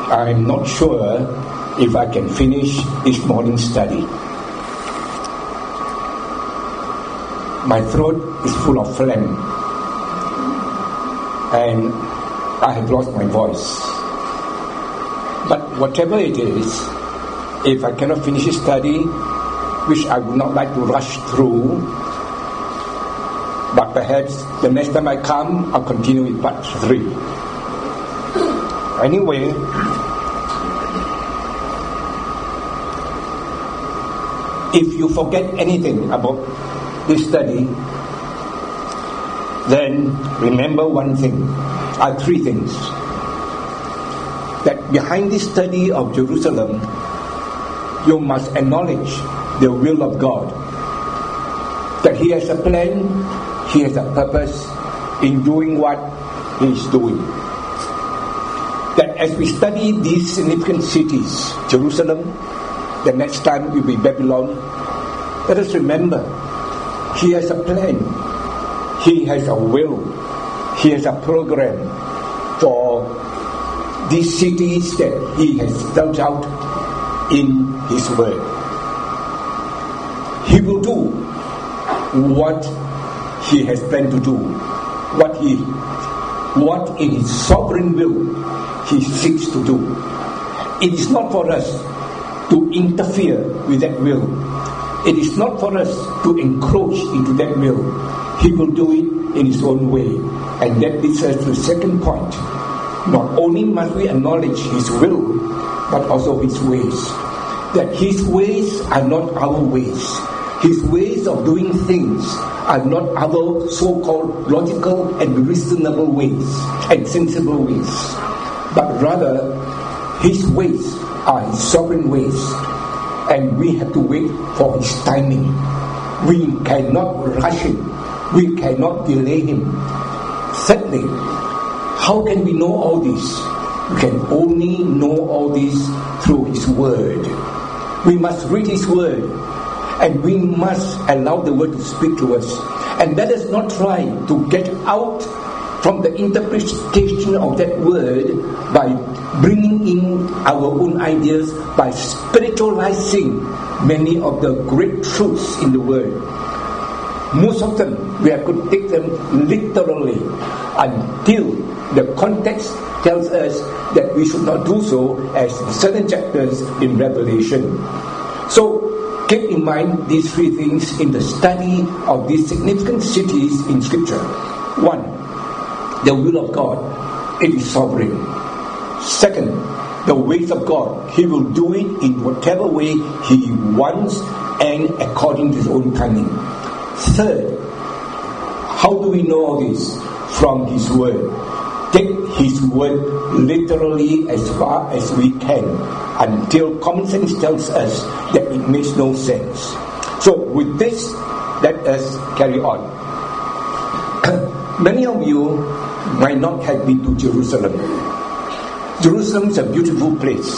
I'm not sure if I can finish this morning's study. My throat is full of phlegm, and I have lost my voice. But whatever it is, if I cannot finish this study, which I would not like to rush through, but perhaps the next time I come, I'll continue with part 3. Anyway, if you forget anything about this study, then remember one thing, 3 things. That behind this study of Jerusalem, you must acknowledge the will of God. That He has a plan, He has a purpose in doing what He is doing. That as we study these significant cities, Jerusalem, the next time will be Babylon, let us remember, He has a plan, He has a will, He has a program for these cities that He has spelled out in His Word. He will do what He has planned to do, what in His sovereign will He seeks to do. It is not for us to interfere with that will. It is not for us to encroach into that will. He will do it in His own way. And that leads us to the second point. Not only must we acknowledge His will, but also His ways. That His ways are not our ways. His ways of doing things are not our so-called logical and reasonable ways and sensible ways. But rather, His ways are His sovereign ways. And we have to wait for His timing. We cannot rush Him. We cannot delay Him. Thirdly, how can we know all this? We can only know all this through His Word. We must read His Word, and we must allow the Word to speak to us. And let us not try to get out from the interpretation of that Word by bringing in our own ideas, by spiritualizing many of the great truths in the Word. Most of them, we have to take them literally until the context tells us that we should not do so, as in certain chapters in Revelation. So, keep in mind these 3 things in the study of these significant cities in Scripture. 1, the will of God. It is sovereign. 2, the ways of God. He will do it in whatever way He wants and according to His own timing. 3, how do we know all this? From His Word. Take His Word literally as far as we can, until common sense tells us that it makes no sense. So with this, let us carry on. Many of you might not have been to Jerusalem. Jerusalem is a beautiful place.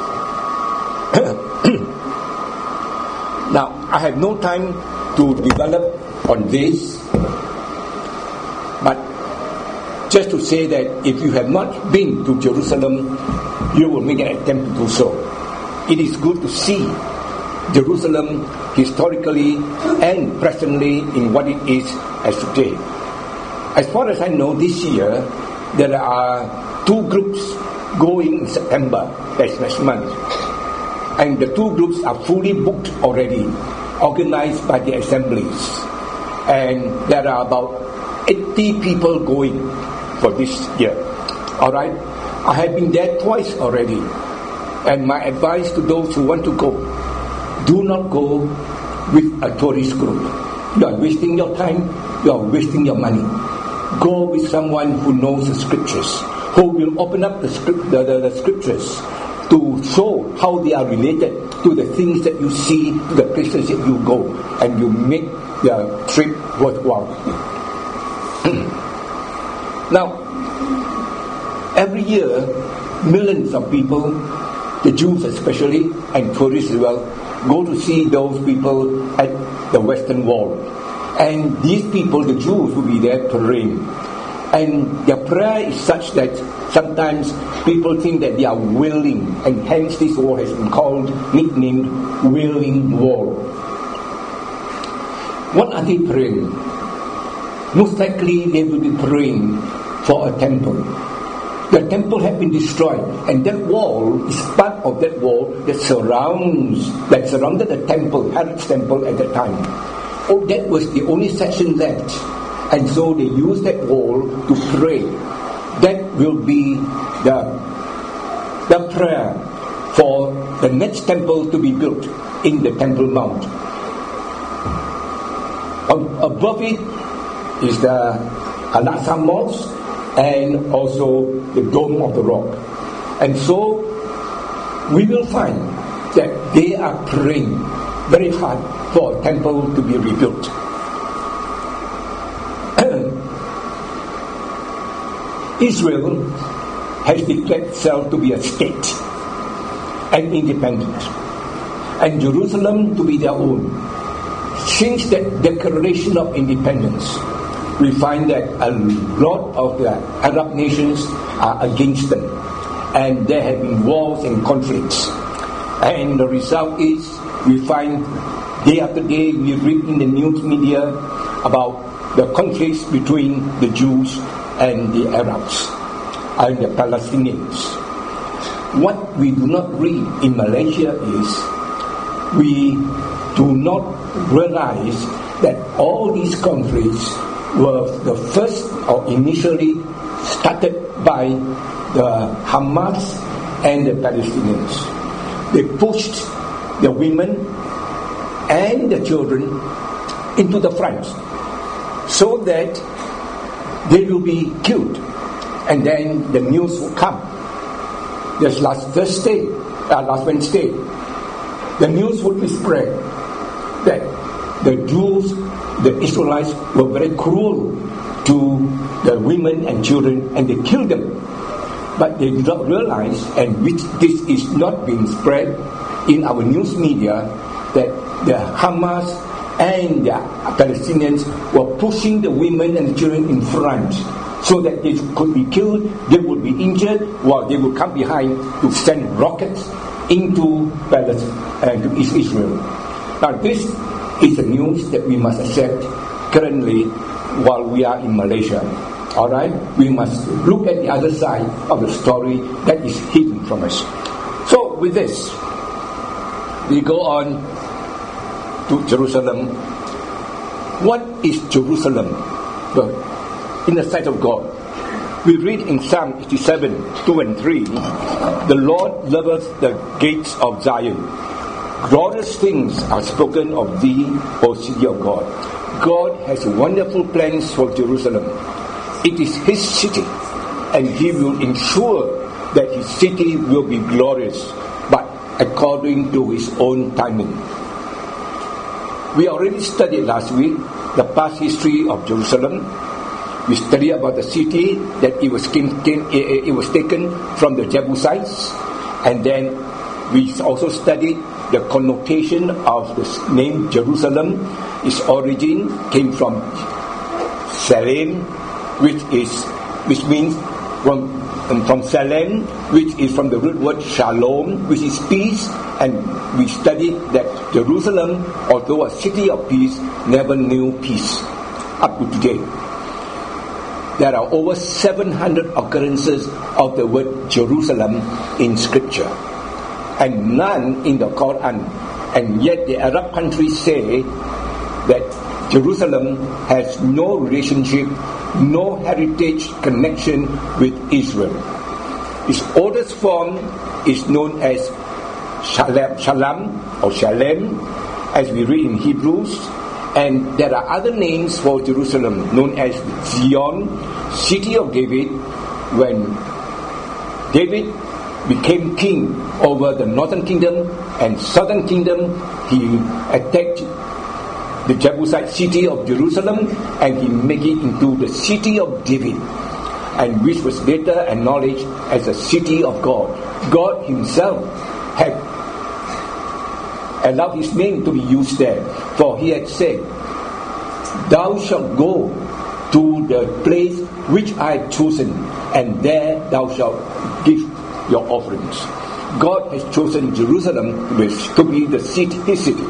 Now, I have no time to develop on this, but just to say that if you have not been to Jerusalem, you will make an attempt to do so. It is good to see Jerusalem historically and presently in what it is as today. As far as I know, this year there are 2 groups going in September, that's next month. And the 2 groups are fully booked already, organized by the assemblies. And there are about 80 people going for this year. Alright? I have been there twice already. And my advice to those who want to go, do not go with a tourist group. You are wasting your time, you are wasting your money. Go with someone who knows the Scriptures, who will open up the Scriptures to show how they are related to the things that you see, to the places that you go, and you make the trip worthwhile. Now, every year, millions of people, the Jews especially, and tourists as well, go to see those people at the Western Wall. And these people, the Jews, will be there praying. And their prayer is such that sometimes people think that they are wailing, and hence this wall has been nicknamed Wailing Wall. What are they praying? Most likely they will be praying for a temple. The temple had been destroyed, and that wall is part of that wall that surrounded the temple, Herod's temple at that time. Oh, that was the only section left. And so they use that wall to pray. That will be the prayer for the next temple to be built in the Temple Mount. Above it is the Al-Aqsa Mosque and also the Dome of the Rock. And so we will find that they are praying very hard for a temple to be rebuilt. Israel has declared itself to be a state and independent, and Jerusalem to be their own. Since that declaration of independence, we find that a lot of the Arab nations are against them, and there have been wars and conflicts. And the result is, we find day after day, we read in the news media about the conflicts between the Jews and the Arabs and the Palestinians. What we do not read in Malaysia is, we do not realize that all these conflicts were the first or initially started by the Hamas and the Palestinians. They pushed the women and the children into the front so that they will be killed, and then the news will come. Just last Wednesday, the news would be spread that the Jews, the Israelites, were very cruel to the women and children, and they killed them. But they did not realize, and which this is not being spread in our news media, that the Hamas and the Palestinians were pushing the women and the children in front so that they could be killed, they would be injured, while they would come behind to send rockets into Palestine and to Israel. Now this is the news that we must accept currently while we are in Malaysia. Alright? We must look at the other side of the story that is hidden from us. So with this, we go on to Jerusalem. What is Jerusalem? Well, in the sight of God, we read in Psalm 87, 2 and 3, the Lord loveth the gates of Zion. Glorious things are spoken of thee, O city of God. God has wonderful plans for Jerusalem. It is his city, and he will ensure that his city will be glorious, but according to his own timing. We already studied last week the past history of Jerusalem. We studied about the city, that it was taken from the Jebusites, and then we also studied the connotation of the name Jerusalem. Its origin came from Salem, which means from Salem, which is from the root word shalom, which is peace. And we studied that Jerusalem, although a city of peace, never knew peace up to today. There are over 700 occurrences of the word Jerusalem in Scripture, and none in the Quran. And yet the Arab countries say that Jerusalem has no relationship, no heritage connection with Israel. Its oldest form is known as Shalem, as we read in Hebrews, and there are other names for Jerusalem known as Zion, city of David. When David became king over the northern kingdom and southern kingdom, he attacked the Jebusite city of Jerusalem, and he made it into the city of David, and which was later acknowledged as a city of God. God himself had allowed his name to be used there, for he had said, "Thou shalt go to the place which I have chosen, and there thou shalt give your offerings. God has chosen Jerusalem to be the city, his city.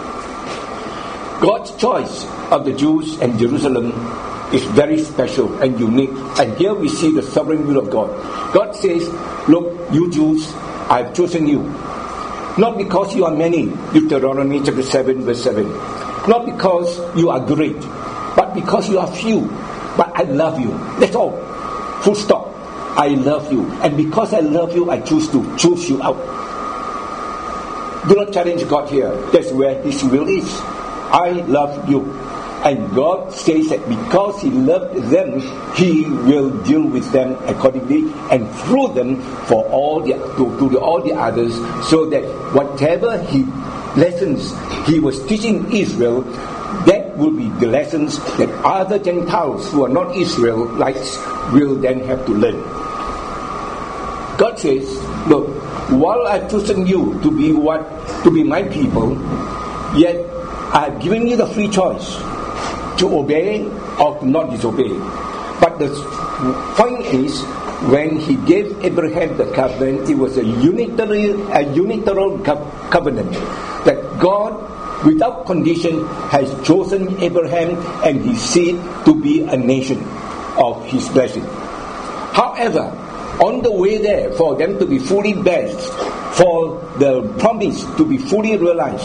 God's choice of the Jews and Jerusalem is very special and unique. And here we see the sovereign will of God. God says, look, you Jews, I have chosen you. Not because you are many, Deuteronomy chapter 7 verse 7. Not because you are great, but because you are few. But I love you. That's all. Full stop. I love you. And because I love you, I choose to choose you out. Do not challenge God here. That's where his will is. I love you. And God says that because he loved them, he will deal with them accordingly and through them for all all the others, so that whatever lessons he was teaching Israel, that will be the lessons that other Gentiles who are not Israelites will then have to learn. God says, look, while I've chosen you to be my people, yet I have given you the free choice to obey or to not disobey. But the point is, when he gave Abraham the covenant, it was a unilateral covenant that God, without condition, has chosen Abraham and his seed to be a nation of his blessing. However, on the way there, for them to be fully blessed, for the promise to be fully realized,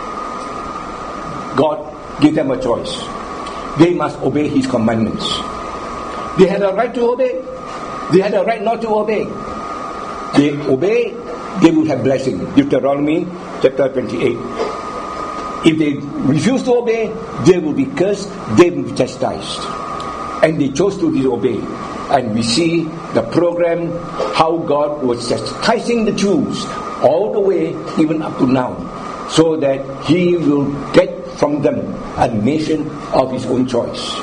God gave them a choice. They must obey his commandments. They had a right to obey. They had a right not to obey. They obey, they will have blessing. Deuteronomy chapter 28. If they refuse to obey, they will be cursed, they will be chastised. And they chose to disobey. And we see the program, how God was chastising the Jews all the way, even up to now, so that he will get from them a nation of his own choice.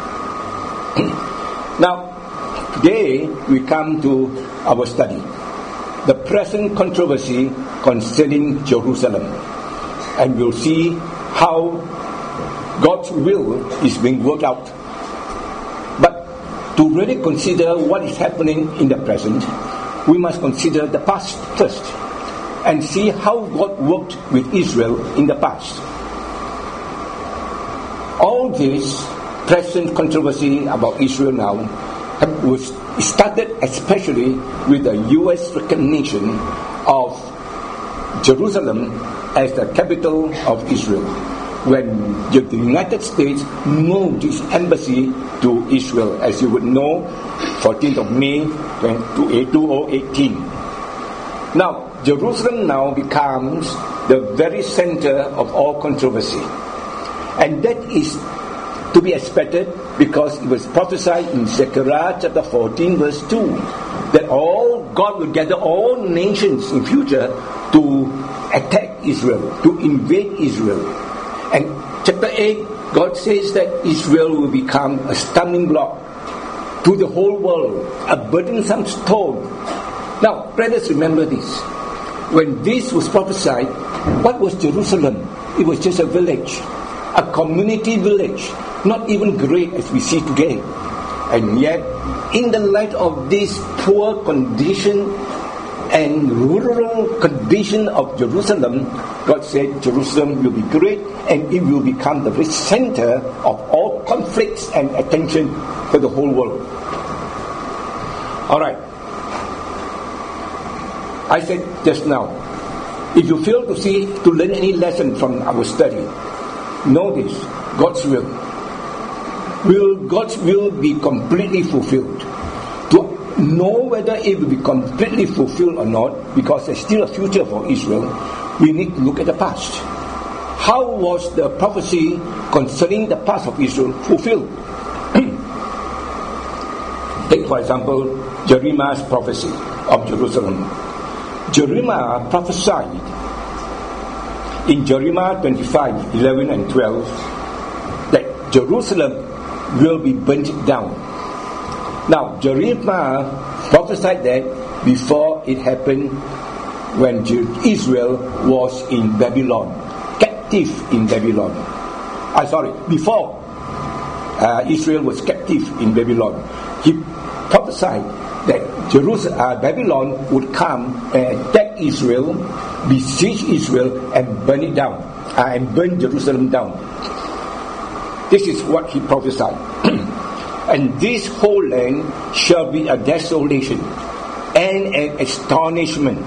Now, today we come to our study, the present controversy concerning Jerusalem, and we'll see how God's will is being worked out. But to really consider what is happening in the present, we must consider the past first and see how God worked with Israel in the past. All this present controversy about Israel now was started especially with the U.S. recognition of Jerusalem as the capital of Israel, when the United States moved its embassy to Israel, as you would know, 14th of May 2018. Now, Jerusalem now becomes the very center of all controversy. And that is to be expected because it was prophesied in Zechariah chapter 14 verse 2 that God will gather all nations in future to attack Israel, to invade Israel. And chapter 8, God says that Israel will become a stumbling block to the whole world, a burdensome stone. Now, let us remember this. When this was prophesied, what was Jerusalem? It was just a village. A community village, not even great as we see today. And yet, in the light of this poor condition and rural condition of Jerusalem, God said Jerusalem will be great and it will become the center of all conflicts and attention for the whole world. Alright. I said just now, if you fail to learn any lesson from our study, know this, God's will. God's will be completely fulfilled. To know whether it will be completely fulfilled or not, because there's still a future for Israel, we need to look at the past. How was the prophecy concerning the past of Israel fulfilled? Take for example, Jeremiah's prophecy of Jerusalem. Jeremiah prophesied in Jeremiah 25, 11 and 12, that Jerusalem will be burnt down. Now, Jeremiah prophesied that before it happened when Israel was in Babylon, captive in Babylon. Before Israel was captive captive in Babylon. He prophesied that Babylon would come and attack Israel, besiege Israel, and burn it down, and burn Jerusalem down. This is what he prophesied. And this whole land shall be a desolation and an astonishment.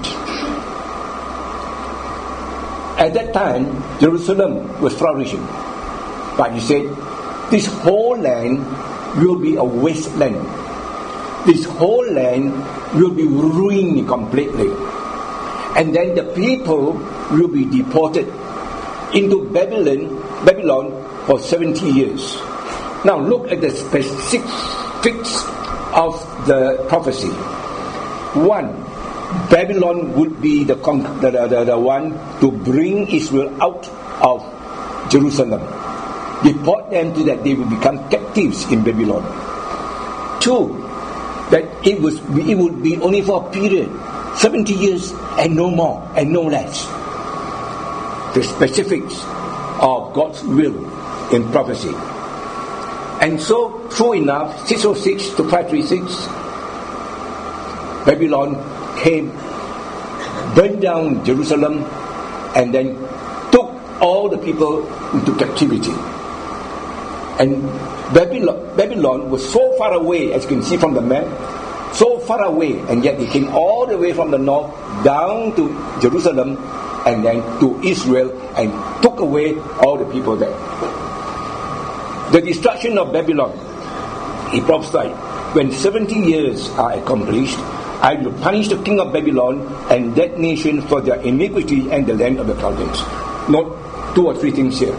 At that time, Jerusalem was flourishing. But he said, this whole land will be a wasteland. This whole land will be ruined completely. And then the people will be deported into Babylon for 70 years. Now look at the specifics of the prophecy. 1. Babylon would be the one to bring Israel out of Jerusalem. Deport them to that they will become captives in Babylon. 2. That it would be only for a period, 70 years and no more and no less. The specifics of God's will in prophecy. And so, true enough, 606 to 536, Babylon came, burned down Jerusalem, and then took all the people into captivity. And Babylon was so far away, as you can see from the map, so far away, and yet they came all the way from the north down to Jerusalem and then to Israel and took away all the people there. The destruction of Babylon, he prophesied, when 70 years are accomplished, I will punish the king of Babylon and that nation for their iniquity and the land of the Chaldeans. Note 2 or 3 things here.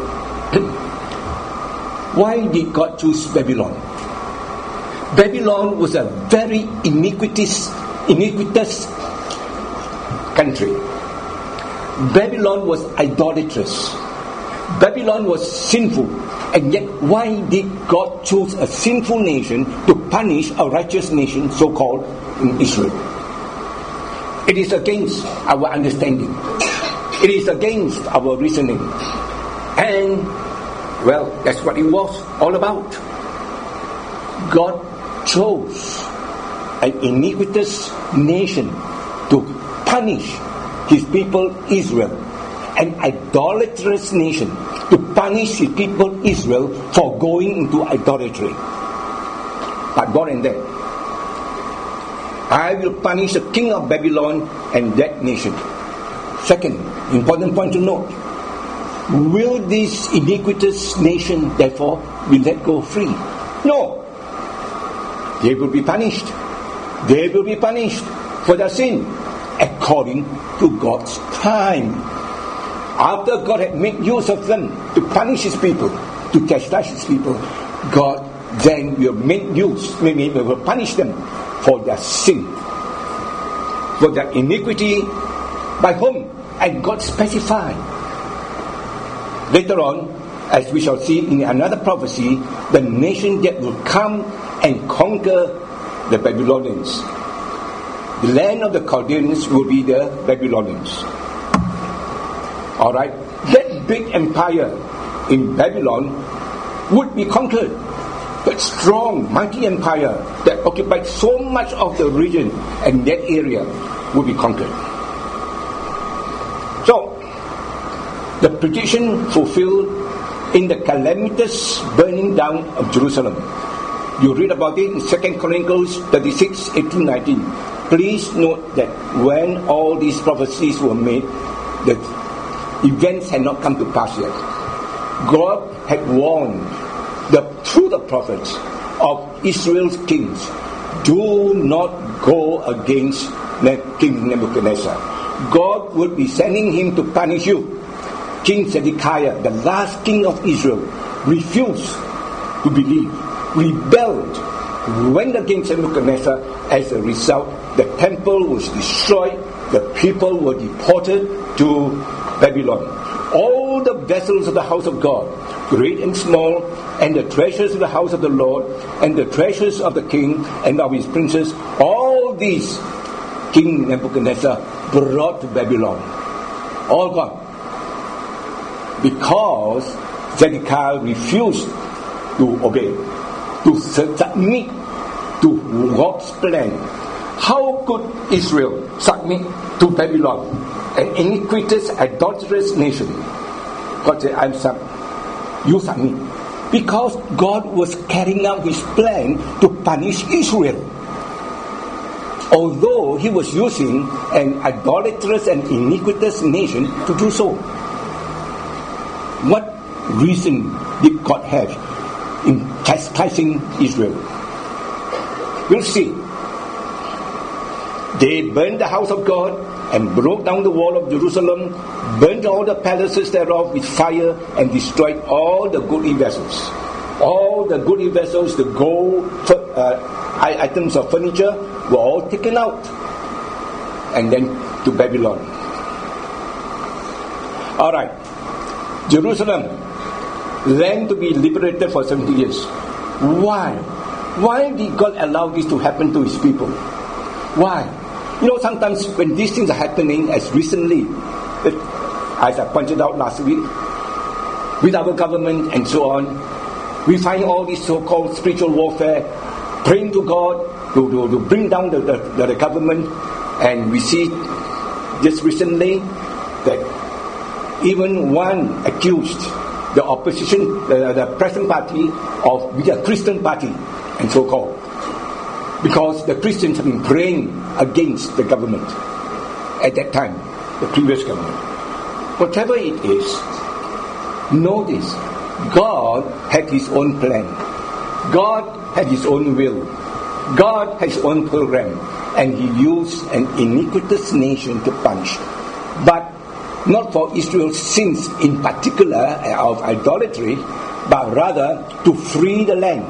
Why did God choose Babylon? Babylon was a very iniquitous country. Babylon was idolatrous. Babylon was sinful. And yet, why did God choose a sinful nation to punish a righteous nation, so-called Israel? It is against our understanding. It is against our reasoning. And, well, that's what it was all about. God chose an iniquitous nation to punish his people Israel. An idolatrous nation to punish his people Israel for going into idolatry. But more than that, I will punish the king of Babylon and that nation. Second, important point to note, will this iniquitous nation therefore be let go free? No. They will be punished. They will be punished for their sin according to God's time. After God had made use of them to punish his people, to chastise his people, God then will will punish them for their sin, for their iniquity, by whom? And God specified. Later on, as we shall see in another prophecy, the nation that will come and conquer the Babylonians. The land of the Chaldeans will be the Babylonians. Alright, that big empire in Babylon would be conquered. That strong, mighty empire that occupied so much of the region and that area would be conquered. So, the prediction fulfilled in the calamitous burning down of Jerusalem. You read about it in 2 Chronicles 36, 18-19. Please note that when all these prophecies were made, the events had not come to pass yet. God had warned through the prophets of Israel's kings, do not go against King Nebuchadnezzar. God would be sending him to punish you. King Zedekiah, the last king of Israel, refused to believe, rebelled, went against Nebuchadnezzar. As a result, the temple was destroyed, the people were deported to Babylon. All the vessels of the house of God, great and small, and the treasures of the house of the Lord, and the treasures of the king and of his princes, all these King Nebuchadnezzar brought to Babylon. All gone. Because Zedekiah refused to obey, to submit to God's plan. How could Israel submit to Babylon, an iniquitous, adulterous nation? God said, you submit. Because God was carrying out His plan to punish Israel. Although He was using an idolatrous and iniquitous nation to do so. What reason did God have in chastising Israel? We'll see. They burned the house of God and broke down the wall of Jerusalem, burned all the palaces thereof with fire, and destroyed all the goodly vessels. All the goodly vessels, the gold, items of furniture, were all taken out and then to Babylon. Alright, Jerusalem, land to be liberated for 70 years. Why? Why did God allow this to happen to His people? Why? You know, sometimes when these things are happening, as recently, as I pointed out last week, with our government and so on, we find all this so-called spiritual warfare, praying to God to bring down the government, and we see just recently that even one accused the opposition, the present party, of being a Christian party, and so-called, because the Christians have been praying against the government at that time, the previous government. Whatever it is, know this: God had His own plan. God had His own will. God has His own program, and He used an iniquitous nation to punish. But not for Israel's sins in particular of idolatry, but rather to free the land.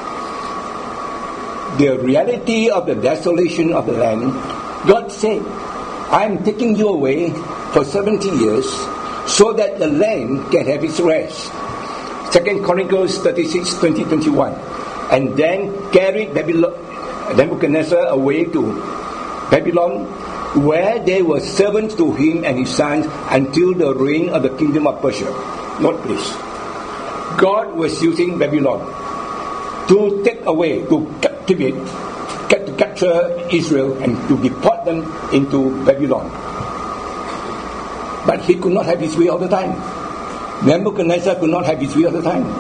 The reality of the desolation of the land, God said, I am taking you away for 70 years so that the land can have its rest. 2 Chronicles 36, 20-21. And then carried Nebuchadnezzar away to Babylon, where they were servants to him and his sons until the reign of the kingdom of Persia. Note please. God was using Babylon to take away, to capture Israel and to deport them into Babylon. But He could not have His way all the time. Nebuchadnezzar could not have his way all the time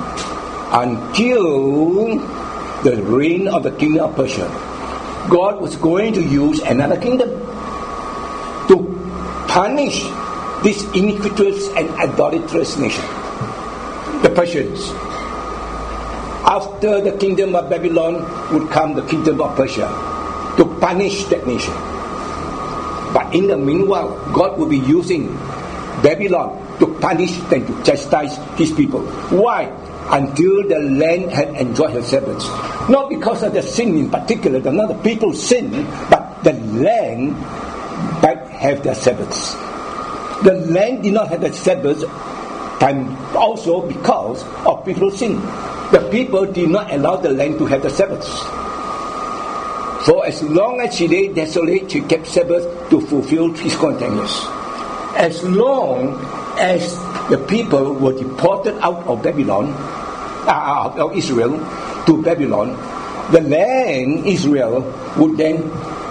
until the reign of the kingdom of Persia. God was going to use another kingdom to punish this iniquitous and idolatrous nation, the Persians. After the kingdom of Babylon would come the kingdom of Persia to punish that nation. But in the meanwhile, God will be using Babylon to punish and to chastise His people. Why? Until the land had enjoyed her Sabbaths. Not because of the sin in particular, not the people sin, but the land might have their Sabbaths. The land did not have the Sabbaths, and also because of people's sin. The people did not allow the land to have the Sabbaths. For as long as she lay desolate, she kept Sabbath to fulfill His commandments. As long as the people were deported out of Babylon, of Israel to Babylon, the land Israel would then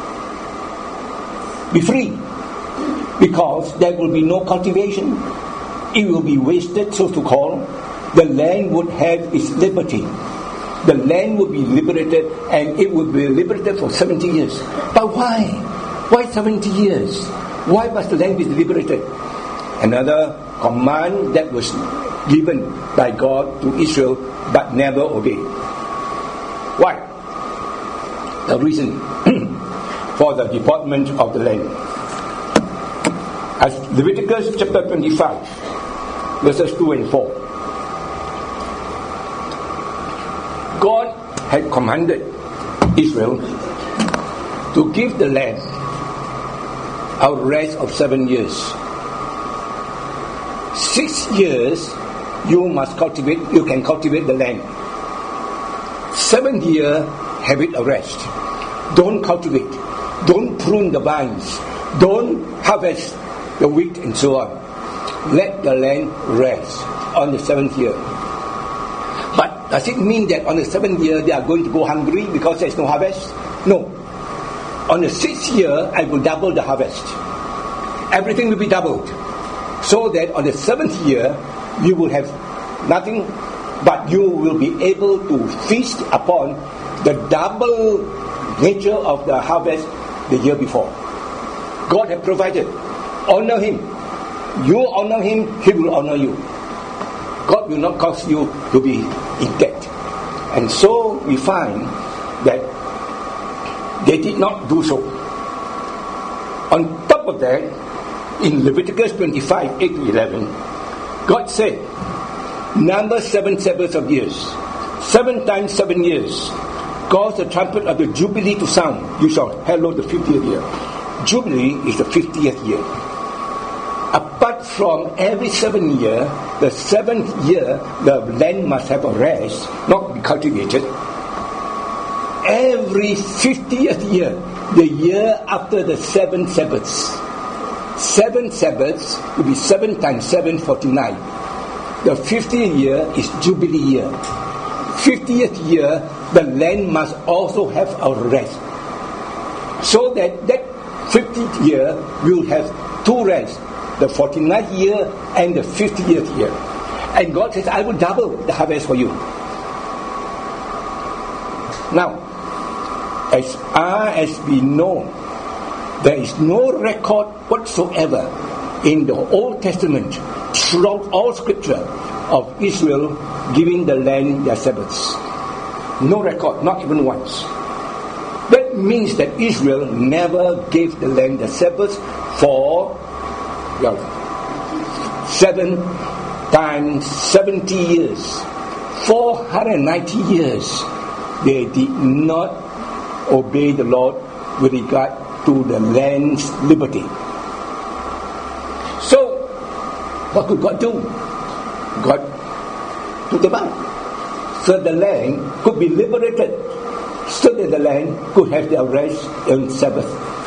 be free, because there will be no cultivation. It will be wasted, so to call. The land would have its liberty. The land would be liberated, and it would be liberated for 70 years. But why? Why 70 years? Why must the land be liberated? Another command that was given by God to Israel, but never obeyed. Why? The reason for the deportment of the land. As Leviticus chapter 25, verses 2 and 4. God had commanded Israel to give the land a rest of 7 years. 6 years you can cultivate the land. 7th year, have it a rest. Don't cultivate. Don't prune the vines. Don't harvest the wheat and so on. Let the land rest on the 7th year. But Does it mean that on the 7th year they are going to go hungry because there is no harvest? No. On the 6th year, I will double the harvest. Everything will be doubled. So that on the 7th year, you will have nothing, but you will be able to feast upon the double nature of the harvest the year before. God has provided. Honor Him. You honor Him, He will honor you. God will not cause you to be in debt. And so we find that they did not do so. On top of that, in Leviticus 25, 8 to 11, God said, number 7 Sabbaths of years. 7 times 7 years. Cause the trumpet of the Jubilee to sound. You shall herald the 50th year. Jubilee is the 50th year. Apart from every 7 year, the 7th year, the land must have a rest, not be cultivated. Every 50th year, the year after the 7 Sabbaths. 7 Sabbaths will be 7 times 7, 49. The 50th year is Jubilee year. 50th year, the land must also have a rest. So that 50th year will have 2 rests, the 49th year and the 50th year. And God says, I will double the harvest for you. Now, as far as we know, there is no record whatsoever in the Old Testament, throughout all scripture, of Israel giving the land their Sabbaths. No record, not even once. That means that Israel never gave the land the Sabbath for 7 times 70 years. 490 years. They did not obey the Lord with regard to the land's liberty. So, what could God do? God took them out. So the land could be liberated, so that the land could have their rest on Sabbath.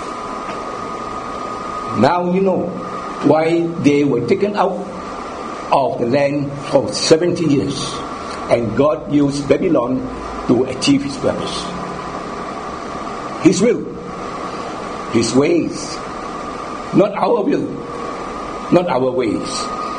Now you know why they were taken out of the land for 70 years. And God used Babylon to achieve His purpose. His will, His ways, not our will, not our ways.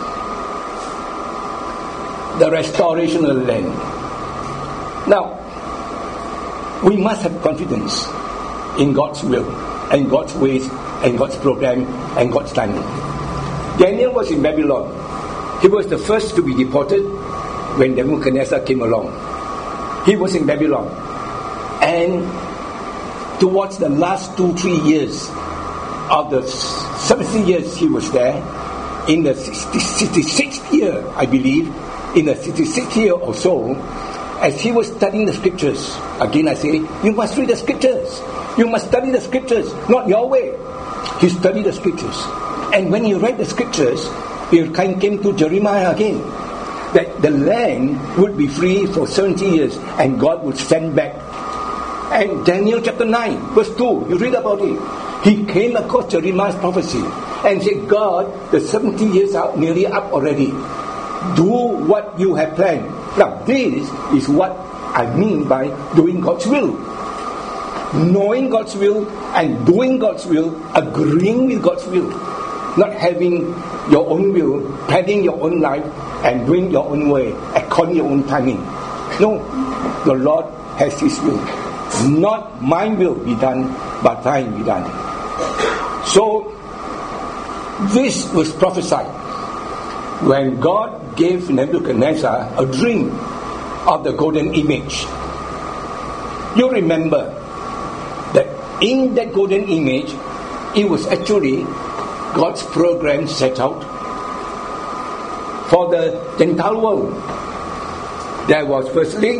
The restoration of the land. Now, we must have confidence in God's will and God's ways and God's program and God's timing. Daniel was in Babylon. He was the first to be deported when Nebuchadnezzar came along. He was in Babylon. And towards the last 2-3 years of the 70 years he was there, in the 66th year, I believe, in the 66th year or so, as he was studying the scriptures, again I say, you must read the scriptures. You must study the scriptures, not your way. He studied the scriptures. And when he read the scriptures, it came to Jeremiah again, that the land would be free for 70 years and God would send back. And Daniel chapter 9, verse 2, you read about it. He came across Jeremiah's prophecy and said, God, the 70 years are nearly up already. Do what you have planned. Now, this is what I mean by doing God's will. Knowing God's will and doing God's will, agreeing with God's will. Not having your own will, planning your own life, and doing your own way, according to your own timing. No, the Lord has His will. Not my will be done, but thine be done. So, this was prophesied when God gave Nebuchadnezzar a dream of the golden image. You remember that in that golden image, it was actually God's program set out for the Gentile world. There was firstly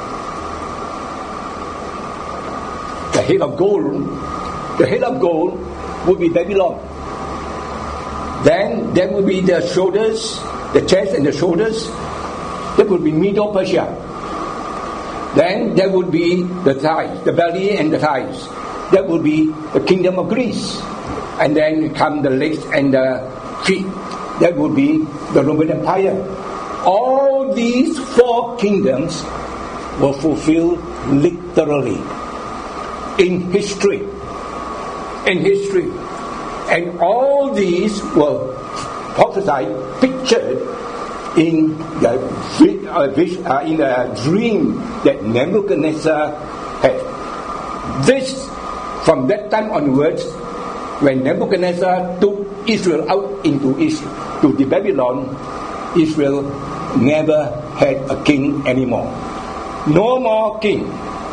the head of gold. The head of gold would be Babylon. Then there would be the shoulders, the chest and the shoulders. That would be Medo-Persia. Then there would be the thighs, the belly and the thighs. That would be the kingdom of Greece. And then come the legs and the feet. That would be the Roman Empire. All these 4 kingdoms were fulfilled literally in history. And all these were prophesied, pictured in the dream that Nebuchadnezzar had. This, from that time onwards, when Nebuchadnezzar took Israel out to the Babylon, Israel never had a king anymore. No more king.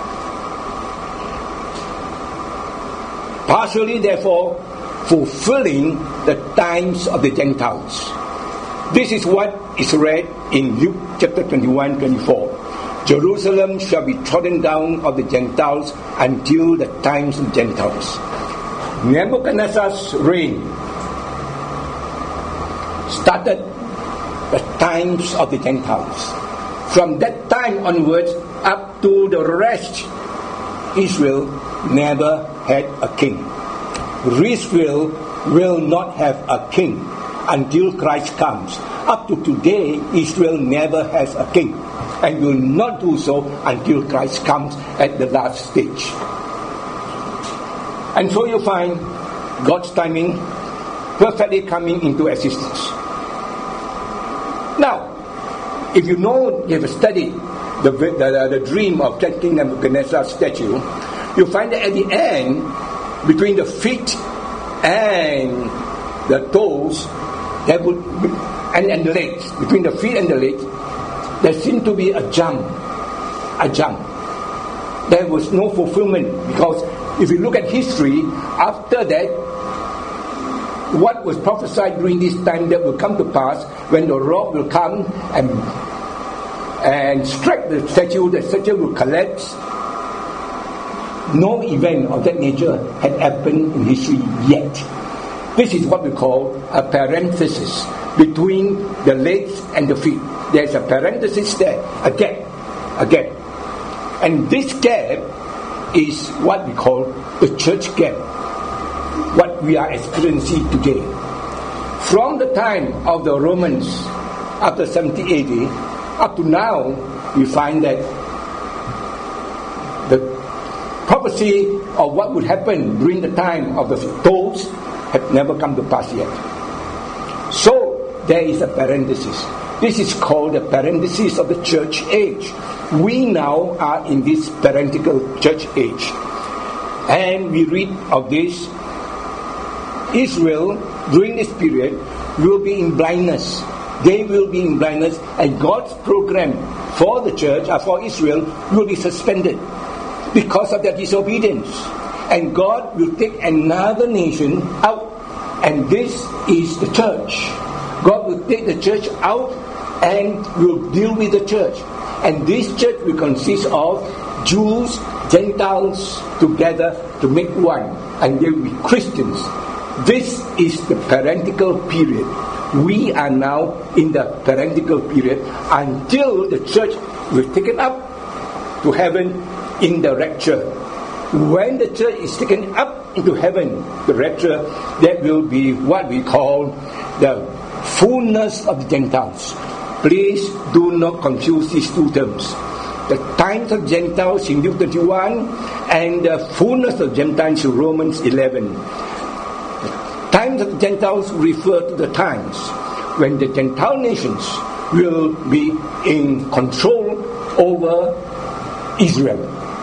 Partially, therefore, fulfilling the times of the Gentiles. This is what is read in Luke chapter 21-24. Jerusalem shall be trodden down of the Gentiles until the times of Gentiles. Nebuchadnezzar's reign started the times of the Gentiles. From that time onwards up to the rest, Israel never had a king. Israel will not have a king until Christ comes. Up to today, Israel never has a king and will not do so until Christ comes at the last stage. And so you find God's timing perfectly coming into existence. Now, if you have studied the dream of King Nebuchadnezzar's statue, you find that at the end, between the feet and the toes, there would be, and the legs, between the feet and the legs, there seemed to be a jump. There was no fulfillment, because if you look at history, after that, what was prophesied during this time that will come to pass, when the rock will come and strike the statue will collapse. No event of that nature had happened in history yet. This is what we call a parenthesis between the legs and the feet. There's a parenthesis there, a gap. And this gap is what we call the church gap, what we are experiencing today. From the time of the Romans after 70 AD up to now, we find that the prophecy of what would happen during the time of the toes had never come to pass yet. So there is a parenthesis. This is called the parenthesis of the church age. We now are in this parenthetical church age. And we read of this: Israel, during this period, will be in blindness. They will be in blindness, and God's program for the church, for Israel, will be suspended because of their disobedience. And God will take another nation out, and this is the church. God will take the church out and will deal with the church. And this church will consist of Jews, Gentiles together to make one, and they will be Christians. This is the parenthetical period. We are now in the parenthetical period until the church will be taken up to heaven in the rapture. When the church is taken up into heaven, the rapture, that will be what we call the fullness of the Gentiles. Please do not confuse these two terms. The times of Gentiles in Luke 21 and the fullness of Gentiles in Romans 11. Times of Gentiles refer to the times when the Gentile nations will be in control over Israel.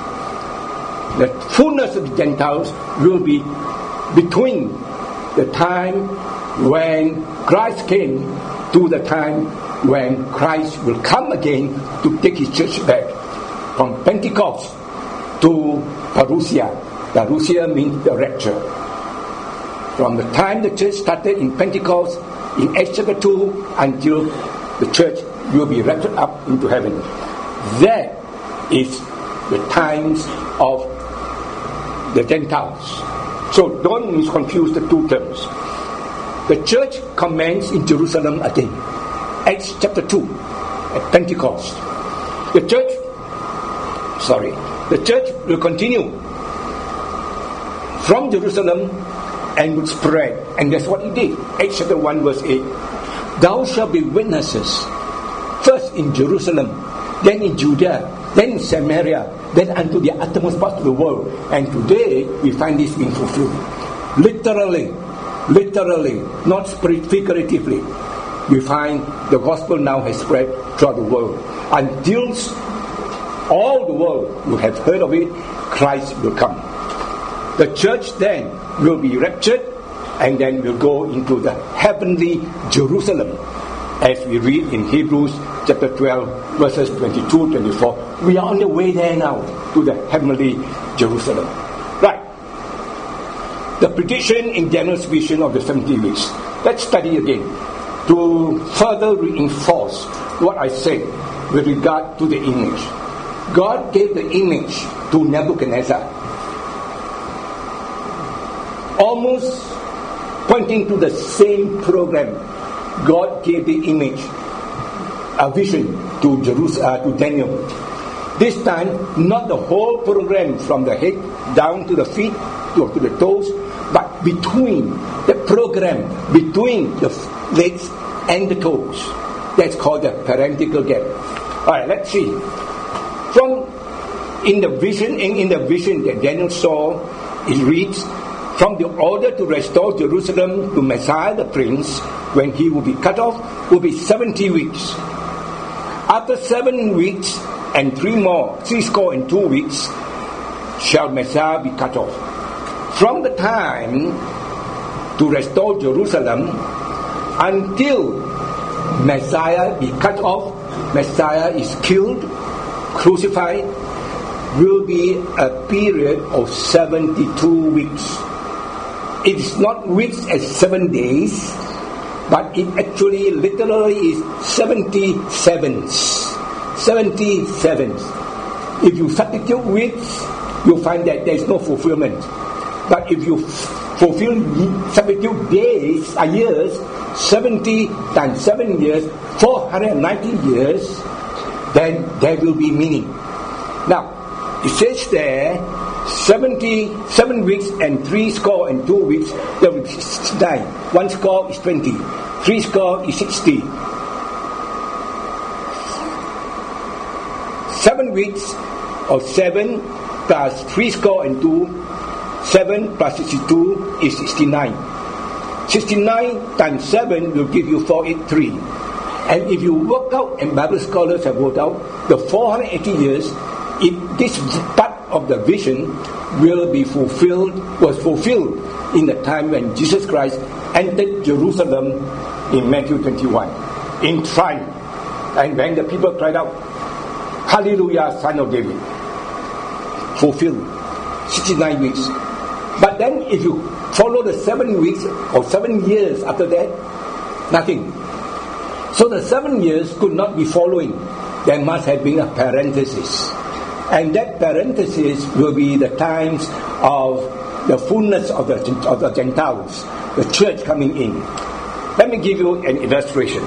The fullness of the Gentiles will be between the time when Christ came to the time when Christ will come again to take his church back. From Pentecost to Parousia. Parousia means the rapture. From the time the church started in Pentecost, in Acts chapter 2, until the church will be raptured up into heaven. That is the times of the Gentiles. So don't misconfuse the two terms. The church commenced in Jerusalem again. Acts chapter 2, at Pentecost. The church will continue from Jerusalem and would spread. And that's what he did. Acts chapter 1 verse 8. Thou shalt be witnesses first in Jerusalem, then in Judea, then in Samaria, then unto the uttermost parts of the world. And today, we find this being fulfilled. Literally, not figuratively, we find the gospel now has spread throughout the world. Until all the world will have heard of it, Christ will come. The church then will be raptured, and then will go into the heavenly Jerusalem. As we read in Hebrews chapter 12, verses 22, 24. We are on the way there now, to the heavenly Jerusalem. Right. The prediction in Daniel's vision of the 70 weeks. Let's study again, to further reinforce what I said with regard to the image. God gave the image to Nebuchadnezzar, almost pointing to the same program. God gave the image, a vision to Daniel. This time, not the whole program from the head down to the feet, to the toes, but between the program, between the legs and the toes. That's called the parental gap. Alright, let's see. In the vision that Daniel saw, it reads, from the order to restore Jerusalem to Messiah the Prince, when he will be cut off, will be 70 weeks. After 7 weeks and 62 weeks, shall Messiah be cut off. From the time to restore Jerusalem until Messiah be cut off, Messiah is killed, crucified, will be a period of 72 weeks. It is not weeks as 7 days, but it actually literally is 77s. 77s. If you substitute weeks, you'll find that there is no fulfillment. But if you substitute days, years, 70 times 7 years, 490 years, then there will be meaning. Now, it says there, 77 weeks and 62 weeks, there will be 69. 1 score is 20. 3 score is 60. 7 weeks or 7 plus 3 score and 2, 7 plus 62 is 69. 69 times 7 will give you 483. And if you work out, and Bible scholars have worked out, the 480 years, this part of the vision was fulfilled in the time when Jesus Christ entered Jerusalem in Matthew 21 in triumph, and when the people cried out, Hallelujah, Son of David. Fulfilled 69 weeks. But then if you follow the 7 weeks or 7 years after that, nothing. So the 7 years could not be following. There must have been a parenthesis. And that parenthesis will be the times of the fullness of the Gentiles, the church coming in. Let me give you an illustration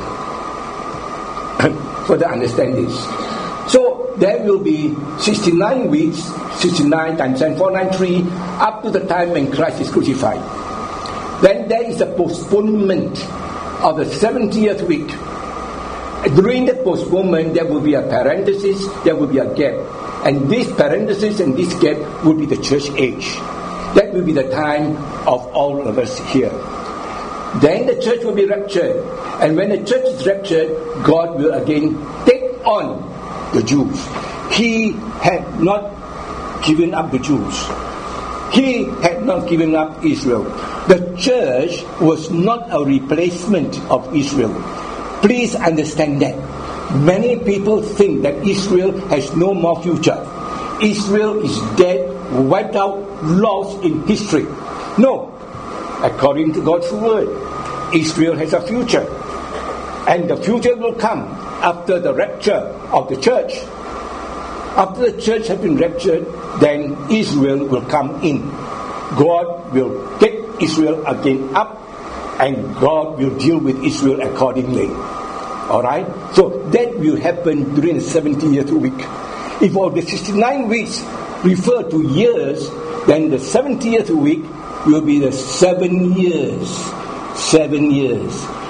for the understand this. So there will be 69 weeks, 69 times 10, 493, up to the time when Christ is crucified. Then there is a postponement of the 70th week. During that postponement, there will be a parenthesis, there will be a gap. And this parenthesis and this gap will be the church age. That will be the time of all of us here. Then the church will be raptured. And when the church is raptured, God will again take on the Jews. He had not given up the Jews. He had not given up Israel. The church was not a replacement of Israel. Please understand that. Many people think that Israel has no more future. Israel is dead, wiped out, lost in history. No. According to God's word, Israel has a future. And the future will come after the rapture of the church. After the church has been raptured, then Israel will come in. God will take Israel again up, and God will deal with Israel accordingly. Alright? So that will happen during the 70th week. If all the 69 weeks refer to years, then the 70th week will be the 7 years. 7 years.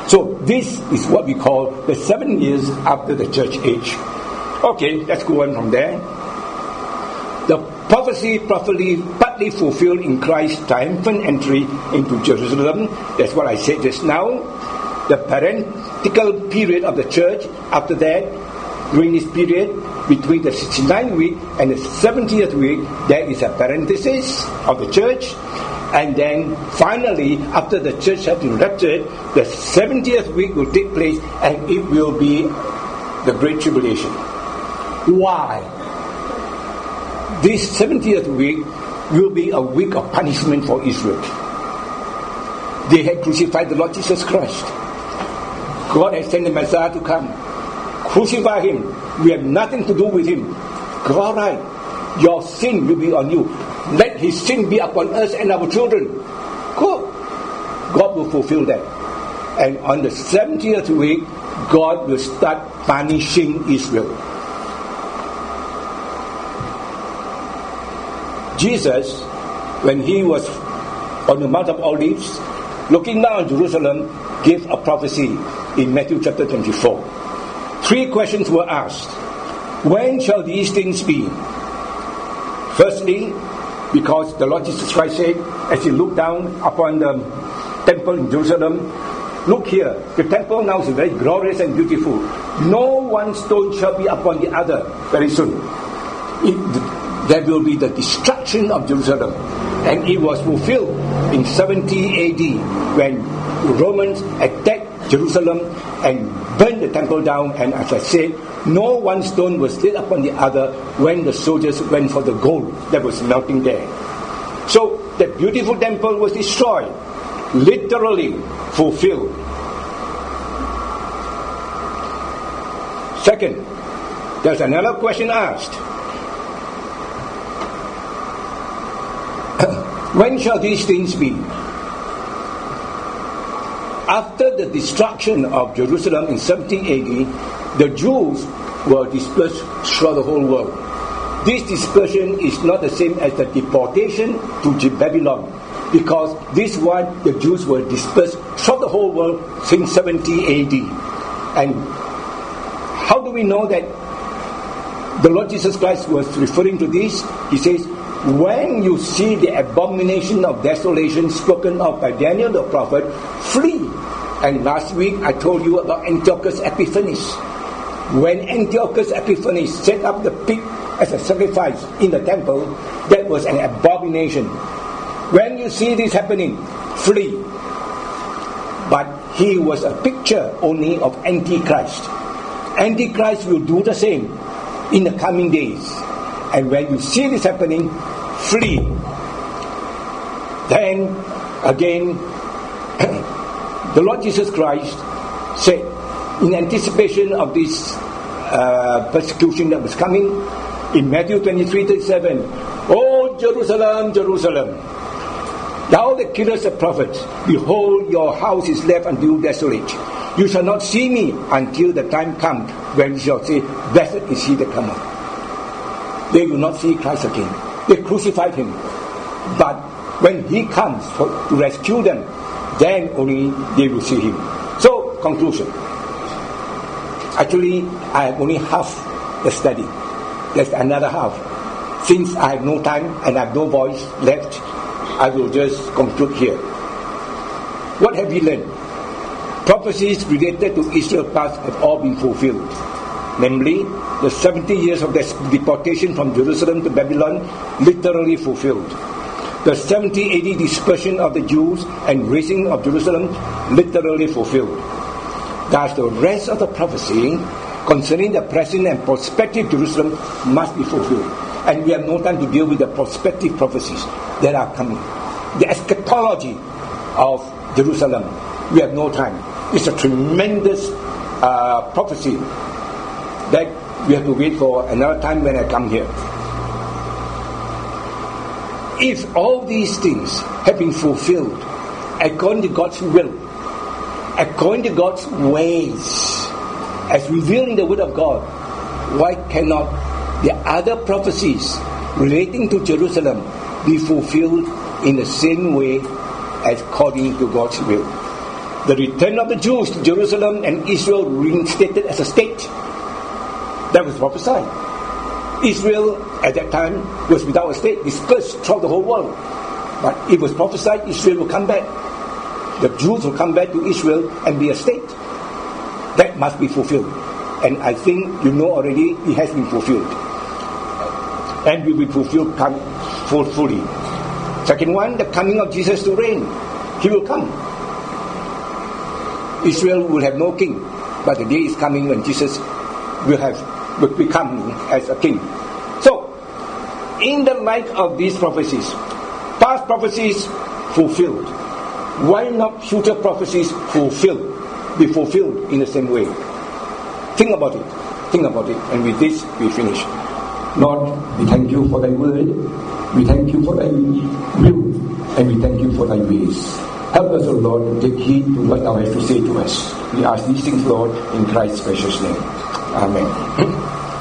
So this is what we call the 7 years after the church age. Okay, let's go on from there. The prophecy partly fulfilled in Christ's triumphant entry into Jerusalem. That's what I said just now. The parenthetical period of the church after that, during this period, between the 69th week and the 70th week, there is a parenthesis of the church. And then finally, after the church has been raptured, the 70th week will take place and it will be the Great Tribulation. Why? This 70th week will be a week of punishment for Israel. They had crucified the Lord Jesus Christ. God has sent the Messiah to come. Crucify him. We have nothing to do with him. All right. Your sin will be on you. Let his sin be upon us and our children. Good. God will fulfill that. And on the 70th week, God will start punishing Israel. Jesus, when he was on the Mount of Olives, looking down on Jerusalem, gave a prophecy in Matthew chapter 24. 3 questions were asked. When shall these things be? Firstly, because the Lord Jesus Christ said, as he looked down upon the temple in Jerusalem, look here, the temple now is very glorious and beautiful. No one stone shall be upon the other very soon. There will be the destruction of Jerusalem. And it was fulfilled in 70 AD when the Romans attacked Jerusalem and burned the temple down. And as I said, no one stone was laid upon the other when the soldiers went for the gold that was melting there. So the beautiful temple was destroyed, literally fulfilled. Second, there's another question asked. When shall these things be? After the destruction of Jerusalem in 70 AD, the Jews were dispersed throughout the whole world. This dispersion is not the same as the deportation to Babylon, because this one, the Jews were dispersed throughout the whole world since 70 AD. And how do we know that the Lord Jesus Christ was referring to this? He says, when you see the abomination of desolation spoken of by Daniel the prophet, flee. And last week I told you about Antiochus Epiphanes. When Antiochus Epiphanes set up the pig as a sacrifice in the temple, that was an abomination. When you see this happening, flee. But he was a picture only of Antichrist. Antichrist will do the same in the coming days. And when you see this happening, flee. Then again, the Lord Jesus Christ said, in anticipation of this persecution that was coming, in Matthew 23:37, "O Jerusalem, Jerusalem, thou that killest the prophets, behold, your house is left unto desolate. You shall not see me until the time comes when you shall say, blessed is he that cometh." They will not see Christ again. They crucified him. But when he comes to rescue them, then only they will see him. So, conclusion. Actually, I have only half the study. There's another half. Since I have no time and I have no voice left, I will just conclude here. What have we learned? Prophecies related to Israel past have all been fulfilled. Namely, the 70 years of the deportation from Jerusalem to Babylon, literally fulfilled. The 70 AD dispersion of the Jews and raising of Jerusalem, literally fulfilled. Thus, the rest of the prophecy concerning the present and prospective Jerusalem must be fulfilled. And we have no time to deal with the prospective prophecies that are coming. The eschatology of Jerusalem, we have no time. It's a tremendous prophecy that we have to wait for another time when I come here. If all these things have been fulfilled according to God's will, according to God's ways, as revealed in the Word of God, why cannot the other prophecies relating to Jerusalem be fulfilled in the same way as according to God's will? the return of the Jews to Jerusalem and Israel reinstated as a state. That was prophesied. Israel at that time was without a state, dispersed throughout the whole world. But it was prophesied Israel will come back. The Jews will come back to Israel and be a state. That must be fulfilled. And I think you know already it has been fulfilled. And will be fulfilled fully. Second one, the coming of Jesus to reign. He will come. Israel will have no king, but the day is coming when Jesus will become as a king. So, in the light of these prophecies, past prophecies fulfilled, why not future prophecies be fulfilled in the same way? Think about it, and with this we finish. Lord, we thank you for thy word, we thank you for thy will, and we thank you for thy ways. Help us, O Lord, to take heed to what thou hast to say to us. We ask these things, Lord, in Christ's precious name. Amen.